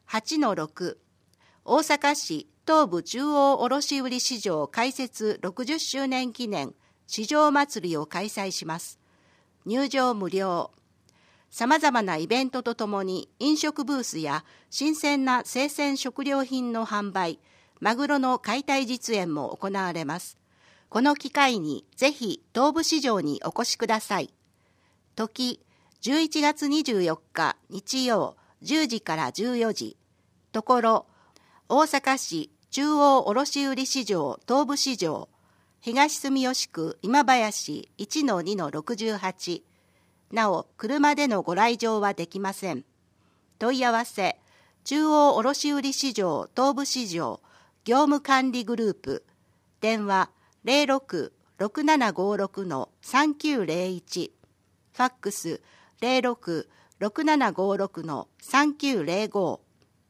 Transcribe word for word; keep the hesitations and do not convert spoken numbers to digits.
はちのろく、大阪市東部中央卸売市場開設ろくじゅっしゅうねん記念市場祭りを開催します。入場無料。さまざまなイベントとともに飲食ブースや新鮮な生鮮食料品の販売、マグロの解体実演も行われます。この機会にぜひ東部市場にお越しください。時、じゅういちがつにじゅうよっか日曜じゅうじからじゅうよじ。ところ、大阪市中央卸売市場東部市場、東住吉区今林 いちのにのろくじゅうはち。なお、車でのご来場はできません。問い合わせ、中央卸売市場東部市場業務管理グループ、電話 ゼロろく ろくななごろく さんきゅうゼロいち、ファックス ゼロろく ろくななごろく さんきゅうゼロご。